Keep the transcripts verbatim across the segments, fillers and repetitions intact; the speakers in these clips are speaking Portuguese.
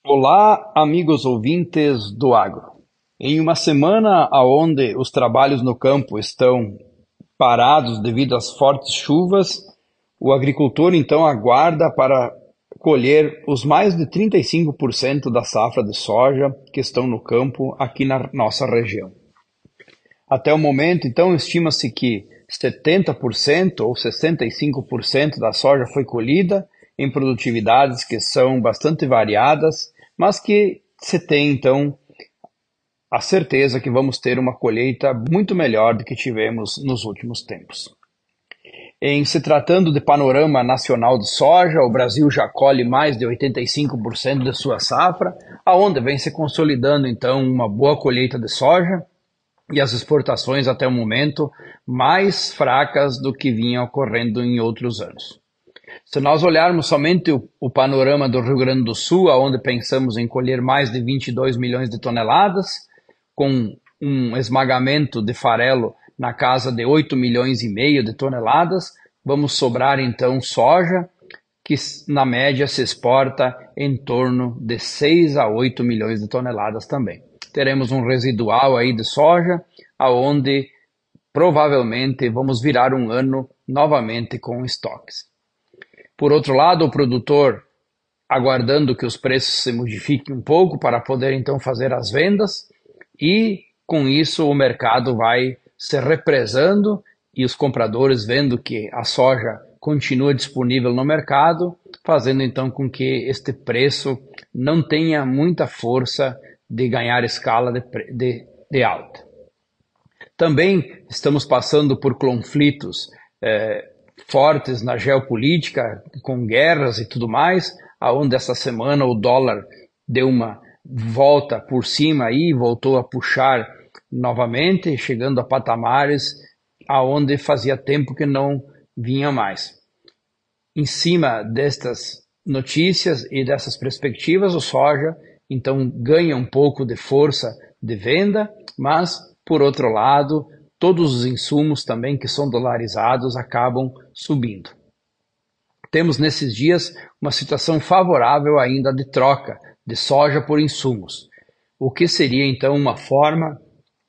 Olá, amigos ouvintes do agro. Em uma semana onde os trabalhos no campo estão parados devido às fortes chuvas, o agricultor então aguarda para colher os mais de trinta e cinco por cento da safra de soja que estão no campo aqui na nossa região. Até o momento, então, estima-se que setenta por cento ou sessenta e cinco por cento da soja foi colhida em produtividades que são bastante variadas, mas que se tem, então, a certeza que vamos ter uma colheita muito melhor do que tivemos nos últimos tempos. Em se tratando de panorama nacional de soja, o Brasil já colhe mais de oitenta e cinco por cento de sua safra, aonde vem se consolidando, então, uma boa colheita de soja, e as exportações até o momento mais fracas do que vinham ocorrendo em outros anos. Se nós olharmos somente o, o panorama do Rio Grande do Sul, onde pensamos em colher mais de vinte e dois milhões de toneladas, com um esmagamento de farelo na casa de oito milhões e meio de toneladas, vamos sobrar então soja, que na média se exporta em torno de seis a oito milhões de toneladas também. Teremos um residual aí de soja, aonde provavelmente vamos virar um ano novamente com estoques. Por outro lado, o produtor aguardando que os preços se modifiquem um pouco para poder então fazer as vendas, e com isso o mercado vai se represando e os compradores vendo que a soja continua disponível no mercado, fazendo então com que este preço não tenha muita força de ganhar escala de, de, de alta. Também estamos passando por conflitos eh, fortes na geopolítica, com guerras e tudo mais, aonde essa semana o dólar deu uma volta por cima e voltou a puxar novamente, chegando a patamares aonde fazia tempo que não vinha mais. Em cima destas notícias e dessas perspectivas, o soja então ganha um pouco de força de venda, mas, por outro lado, todos os insumos também que são dolarizados acabam subindo. Temos nesses dias uma situação favorável ainda de troca de soja por insumos, o que seria então uma forma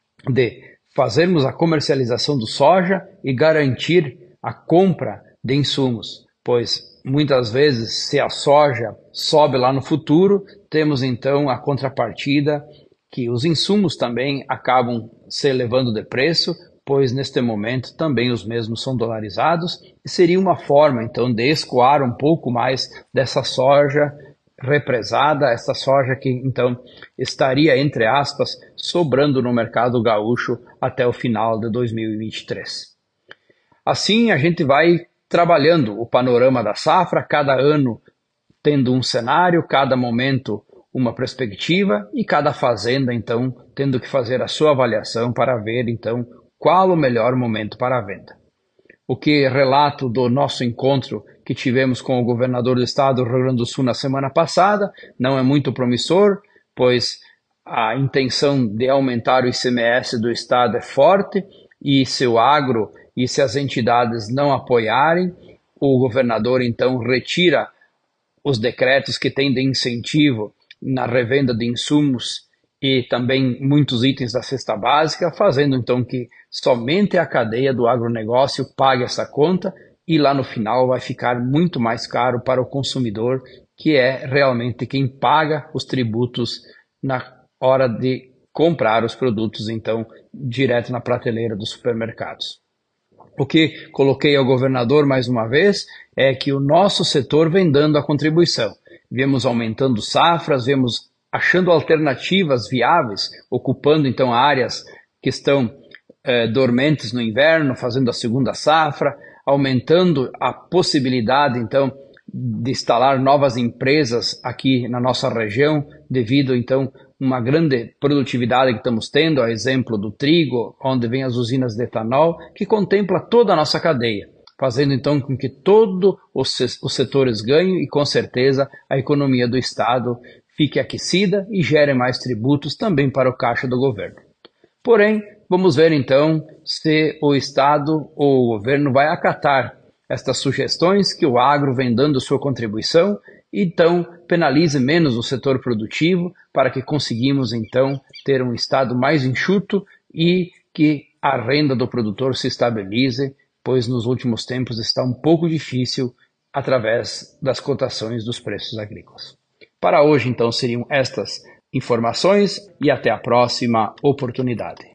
de fazermos a comercialização do soja e garantir a compra de insumos, pois muitas vezes, se a soja sobe lá no futuro, temos então a contrapartida que os insumos também acabam se elevando de preço, pois neste momento também os mesmos são dolarizados, e seria uma forma então de escoar um pouco mais dessa soja represada, essa soja que então estaria, entre aspas, sobrando no mercado gaúcho até o final de dois mil e vinte e três. Assim a gente vai trabalhando o panorama da safra, cada ano tendo um cenário, cada momento uma perspectiva e cada fazenda, então, tendo que fazer a sua avaliação para ver, então, qual o melhor momento para a venda. O que relato do nosso encontro que tivemos com o governador do estado do Rio Grande do Sul na semana passada não é muito promissor, pois a intenção de aumentar o I C M S do estado é forte e se o agro e se as entidades não apoiarem, o governador então retira os decretos que têm de incentivo na revenda de insumos e também muitos itens da cesta básica, fazendo então que somente a cadeia do agronegócio pague essa conta e lá no final vai ficar muito mais caro para o consumidor, que é realmente quem paga os tributos na hora de comprar os produtos, então, direto na prateleira dos supermercados. O que coloquei ao governador mais uma vez é que o nosso setor vem dando a contribuição. Vemos aumentando safras, vemos achando alternativas viáveis, ocupando então áreas que estão eh, dormentes no inverno, fazendo a segunda safra, aumentando a possibilidade então de instalar novas empresas aqui na nossa região, devido então uma grande produtividade que estamos tendo, a exemplo do trigo, onde vem as usinas de etanol, que contempla toda a nossa cadeia, fazendo então com que todos os setores ganhem e com certeza a economia do estado fique aquecida e gere mais tributos também para o caixa do governo. Porém, vamos ver então se o estado ou o governo vai acatar estas sugestões que o agro vem dando sua contribuição então penalize menos o setor produtivo para que conseguimos então ter um estado mais enxuto e que a renda do produtor se estabilize, pois nos últimos tempos está um pouco difícil através das cotações dos preços agrícolas. Para hoje, então, seriam estas informações e até a próxima oportunidade.